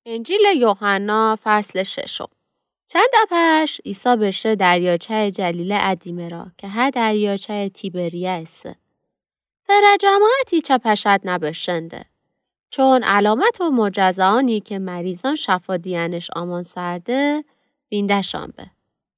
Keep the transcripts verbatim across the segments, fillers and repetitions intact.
انجیل یوحنا فصل ششم. چند دپش عیسی بشته دریاچه جلیل ادیمه را که ها دریاچه تیبریاس. پر جماعتی چپشد نبشنده. چون علامت و معجزانی که مریضان شفا دیانش آمان سرده بیندشان به.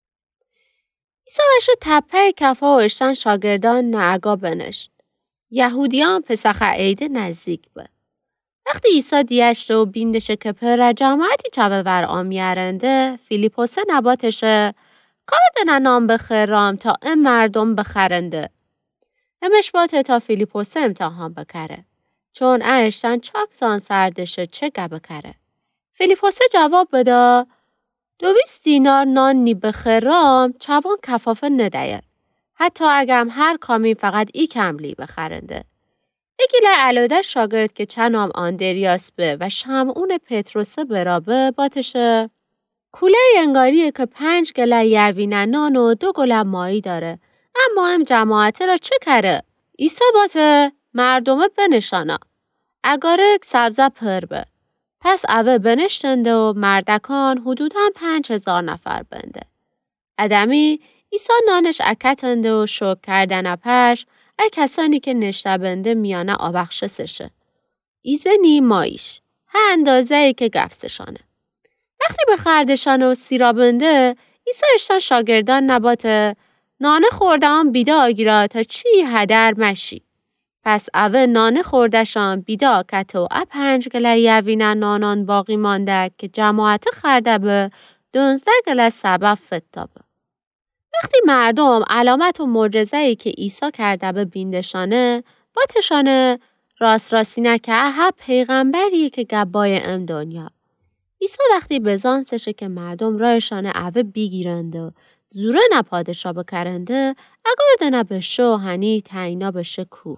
عیسی اشت تپه کفا و اشتن شاگردان نعگا بنشت. یهودیان پسخ عید نزدیک به. وقتی عیسی دیشت و بیندشه که پر جماعتی چوه ور آمیارنده فیلیپوسه نباتشه کاردن نام بخرام تا ام مردم بخرنده. امش باته تا فیلیپوسه امتحان بکره. چون اشتن چاک زان سردشه چه گه بکره. فیلیپوسه جواب بده دویست دینار نان نی بخرام چوان کفافه ندهیه. حتی اگرم هر کامی فقط ای کملی بخرنده. اگیله علاده شاگرد که چنام آندریاس به و شمعون پتروسه برابه باتشه کوله انگاریه که پنج گله یوینه نان و دو گله مایی داره. اما هم جماعته را چه کره؟ عیسی باته مردمه بنشانا. اگارک سبزه پر به. پس اوه بنشتنده و مردکان حدوداً پنج هزار نفر بنده. ادمی عیسی نانش اکتنده و شک کردن پش ای کسانی که نشته بنده میانه آبخشه سشه. ایزه نی مایش. ها اندازه ای که گفسشانه. وقتی به خردشانه و سیرا بنده عیسی اشتن شاگردان نباته نانه خورده هم بیده آگیرا تا چی هدر مشی. پس اوه نانه خوردشان بیده آکت و ا پنج گله یوینه نانان باقی مانده که جماعت خرده به دونزده گله سبب فتابه. وقتی مردم علامت و معجزه‌ای که عیسی کرده به بیندشانه باتشانه راست راستی نکه ها پیغمبریه که گبای ام دنیا. عیسی وقتی بزانسشه که مردم رایشانه اوه بیگیرنده و زوره نپادشا بکرنده اگرده نبشه و هنی تاینا بشه کوه.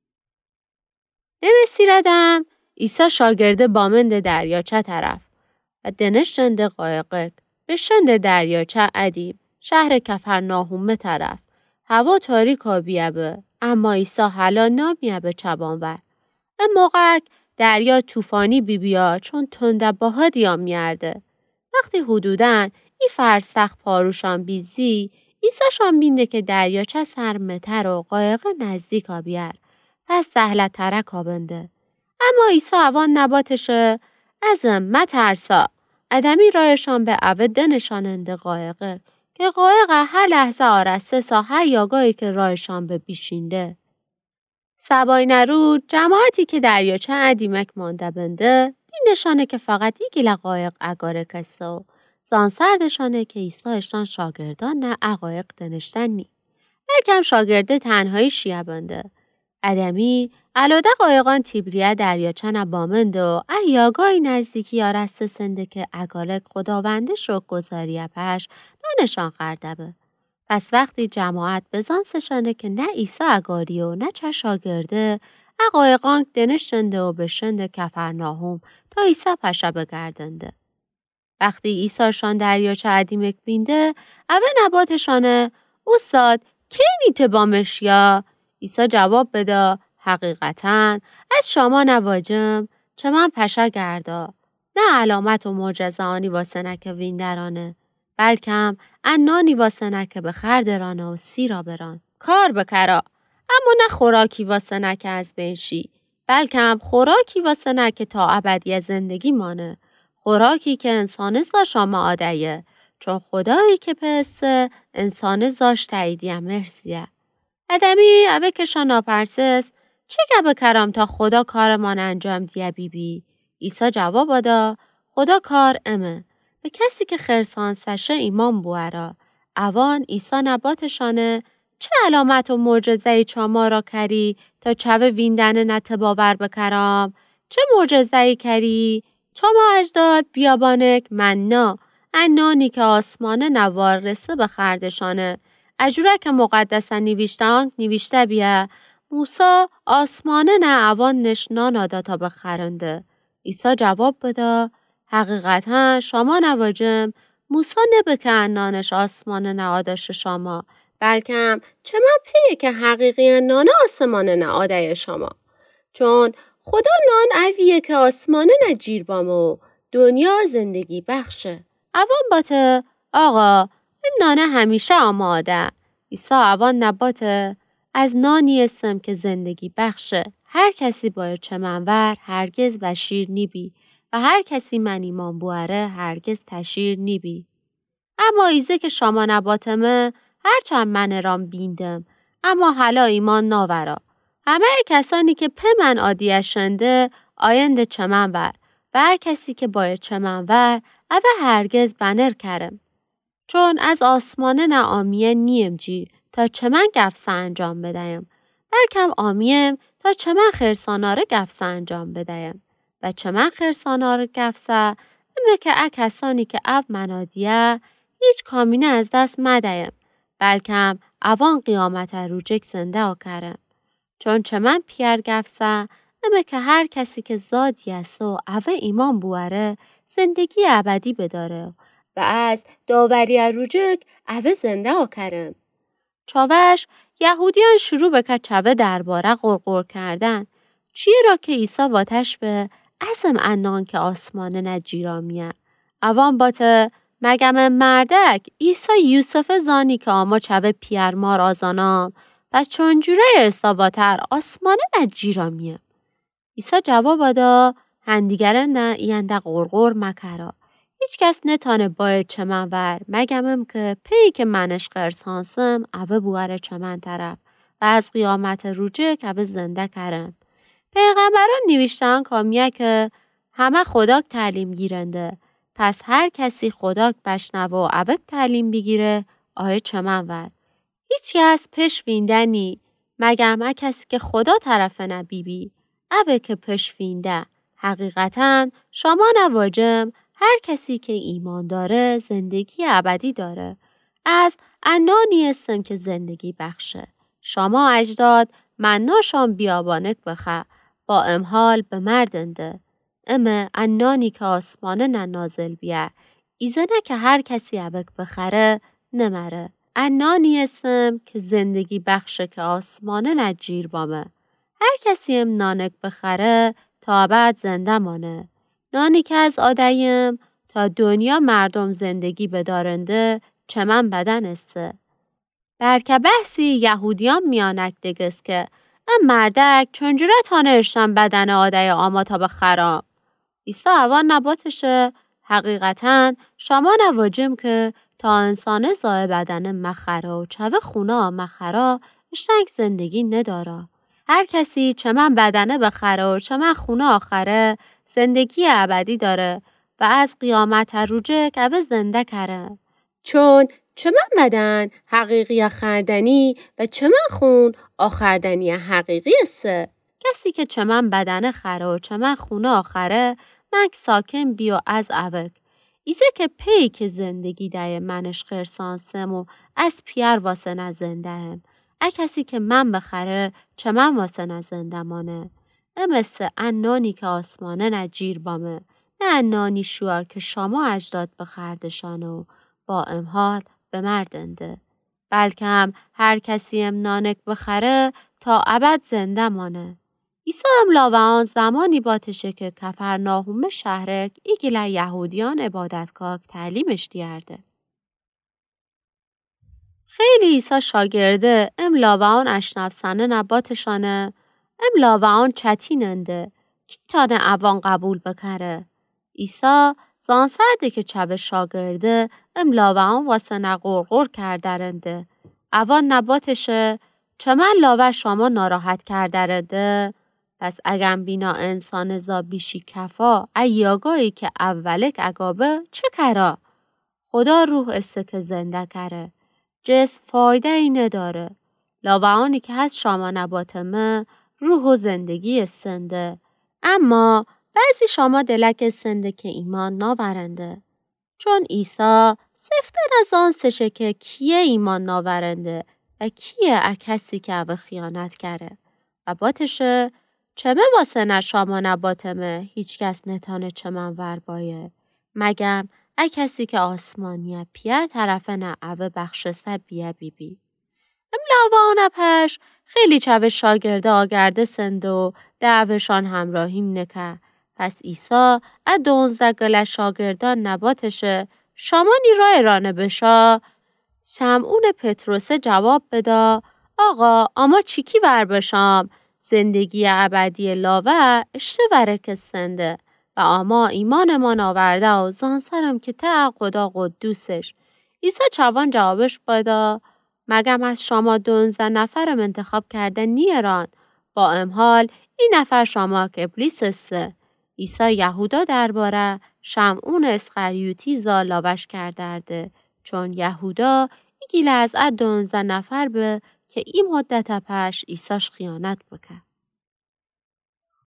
نمیسی ردم عیسی شاگرده بامند دریاچه طرف و دنشتنده قایقک بشنده دریاچه ادیم شهر کفرناهوم طرف. هوا تاریک آبیه به اما عیسی حالا نامیه به چبانور. ام موقعک دریا توفانی بی بیا چون تنده باها دیا میارده. وقتی حدوداً ای فرسخ پاروشان بیزی عیسیشان بینده که دریاچه سرمتر و قایق نزدیک آبیر. پس سهلت ترک آبنده. اما عیسی اوان نباتشه ازم مترسا. ادمی رایشان به اوه دنشاننده قایقه که قایق هر لحظه آرسته سا هر یاگایی که رایشان به بیشینده. سبای نرو جماعتی که دریاچه ادیمک مانده بنده بیندشانه که فقط یکی لقایق اگاره کسته و زان سردشانه که عیسی اشتان شاگردان نه اقایق دنشتن نی. بلکم شاگرده تنهایی شیعه بنده. ادمی علاده قایقان تیبریه دریاچه نبامنده و ایاگای نزدیکی آرسته سنده که اگارک خداونده شک گذاریه پش نانشان خرده به. پس وقتی جماعت بزانسشانه که نه عیسی اگاری و نه چه شاگرده اقایقان دنشتنده و بشنده کفرناهوم تا عیسی پشه بگردنده. وقتی عیسیشان دریاچه ادیمک بینده اوه نباتشانه استاد کی نیته بامش یا؟ عیسی جواب بده حقیقتاً از شما نواجم چه من پشه گردا. نه علامت و معجزانی واسه نکه ویندرانه بلکم انانی واسه نکه به خردرانه و سیرا بران. کار بکرا اما نه خوراکی واسه نکه از بینشی بلکم خوراکی واسه نکه تا ابدی زندگی مانه. خوراکی که انسان زا شما آدهیه چون خدایی که پسه انسان زاش تاییدیه مرسیه. ادمی اوه کشان ناپرسس چه گه بکرم تا خدا کارمان انجام دیه بی بی؟ عیسی جواب داده خدا کار امه. به کسی که خرسان سشه ایمان بوارا. اوان عیسی نباتشانه چه علامت و معجزه‌ای چاما را کری تا چوه ویندن نت باور بکرام؟ چه معجزه‌ای کری؟ چاما اجداد بیابانک مننا انانی که آسمانه نوار رسه بخردشانه. اجوره که مقدسه نویشتان نویشته بیه موسی آسمانه نه اوان نشنان آدا تا بخرنده. عیسی جواب بده حقیقتا شما نواجم موسی نبکه انانش آسمانه نه آداش شما بلکم چه من پیه که حقیقی انانه آسمانه نه آده شما. چون خدا نان اویه که آسمانه نه جیر بامو دنیا زندگی بخشه. اوان باته آقا این نانه همیشه آماده. عیسی اوان نباته از نانی اسم که زندگی بخشه. هر کسی باید چمنور هرگز و شیر نیبی و هر کسی من ایمان بواره هرگز تشیر نیبی. اما ایزه که شما نباتمه هرچند من رام بیندم اما حالا ایمان ناورا. همه کسانی که په من آدیشنده آینده چمنور و هر کسی که باید چمنور اوه هرگز بنر کرم. چون از آسمانه نه آمیه نیم جیر تا چمن گفسه انجام بدهیم. بلکم آمیم تا چمن خرساناره گفسه انجام بدهیم. و چمن خرساناره گفسه امه که کسانی که او منادیه هیچ کامینه از دست مدهیم. بلکم اوان قیامت روجک زنده ها کرم. چون چمن پیر گفسه امه که هر کسی که زاد یسو اوه ایمان بواره زندگی ابدی بداره و از داوری روجک اوه زنده ها کرم. چاوش یهودیان شروع به که چوه درباره غرغر کردن. چیه را که عیسی واتش به ازم انان که آسمانه نجیرامیه. اوان باته مگم مردک عیسی یوسف زانی که آما چوه پیرمار آزانام پس چون جوره استواتر آسمانه نجیرامیه. عیسی جواب ادا هندیگره نه اینده غرغر مکرا. هیچ کس نتانه باید چمن ور مگمم که پی که منش قرسانسم اوه بواره چمن طرف و از قیامت روجه که اوه زنده کرم. پیغمبران نوشتن کامیه که همه خدا تعلیم گیرنده. پس هر کسی خدا بشنوه و اوه تعلیم بگیره آه چمن ور. هیچ کس پش وینده نی مگم ها کسی که خدا طرفه نبی بی. اوه که پش وینده. حقیقتاً شما نواجم هر کسی که ایمان داره زندگی ابدی داره. از انانی استم که زندگی بخشه. شما اجداد مناشان بیابانک بخه با امحال به مردنده. امه انانی که آسمانه ننازل بیه. ایزنه که هر کسی ابک بخره نمره. انانی استم که زندگی بخشه که آسمانه نجیر بامه. هر کسی ام نانک بخره تا ابد زنده مانه. نانی که از آدایم تا دنیا مردم زندگی بدارنده چمن بدن استه. برکه بحثی یهودیان میانک دگست که ام مردک چونجوره تا نرشتن بدن آدای آما تا بخرام. عیسی اوان نباتشه حقیقتاً شما نواجم که تا انسان زای بدن مخرا و چوه خونه مخرا اشتنگ زندگی ندارا. هر کسی چمن بدنه بخره و چمن خونه آخره زندگی ابدی داره و از قیامت روجه که اوه زنده کره. چون چمن بدن حقیقی خردنی و چمن خون آخردنی حقیقی است. کسی که چمن بدنه خره و چمن خونه آخره مک ساکن بیو از اوک. ایزه که پی که زندگی ده منش خرسانسم و از پیر واسه نزنده هم. ا کسی که من بخره چمن واسه نزنده مانه. امسته انانی که آسمانه نجیر بامه. نه انانی شوار که شما اجداد بخردشانه و با امحال به مردنده. بلکه هم هر کسی ام نانک بخره تا ابد زنده مانه. عیسی ام لاوان زمانی باتشه که کفرناهم شهرک ایگیل یهودیان عبادتگاه تعلیمش دیرده. خیلی عیسی شاگرده ام لاوان اشنفسنه نباتشانه ام لاوان چتیننده کی تانه اوان قبول بکره. عیسی زان سرده که چوه شاگرده ام لاوان واسه نقرقر کردرنده. اوان نباتشه چمن لاوه شما ناراحت کردرنده. پس اگم بینا انسان زا بیشی کفا ایاگایی که اولک اگابه چه کرا؟ خدا روح است که زنده کره. جسم فایده ای نداره. لاوانی که از شما نباتمه روح و زندگی استنده. اما بعضی شما دلک استنده که ایمان ناورنده. چون عیسی سفتر از آن سشه که کیه ایمان ناورنده و کیه اکسی که او خیانت کرده. و باتشه چمه واسه نشاما نباتمه هیچ کس نتانه چمن ور بایه. مگم ای کسی که آسمانیه پیر طرفه نه اوه بخشسته بیه بی بی. املاوان پش خیلی چوه شاگرده آگرده سند و دعوشان همراهیم نکه. پس عیسی از دونزده گل شاگردان نباتشه شامانی رای رانه بشا. شمعون پتروس جواب بدا آقا اما چیکی ور بشام زندگی ابدی لاوه اشته ورک سنده و اما ایمانمان آورده و زانسرم که تا خدا قدوسش. عیسی چوان جوابش بدا مگم از شما دونزده نفرم انتخاب کرده نیران با امحال این نفر شما که ابلیس استه. عیسی یهودا درباره شمعون اسخریوتی زالاوش کردرده چون یهودا ایگی لحظه دونزده نفر به که این مدت پش عیساش خیانت بکرد.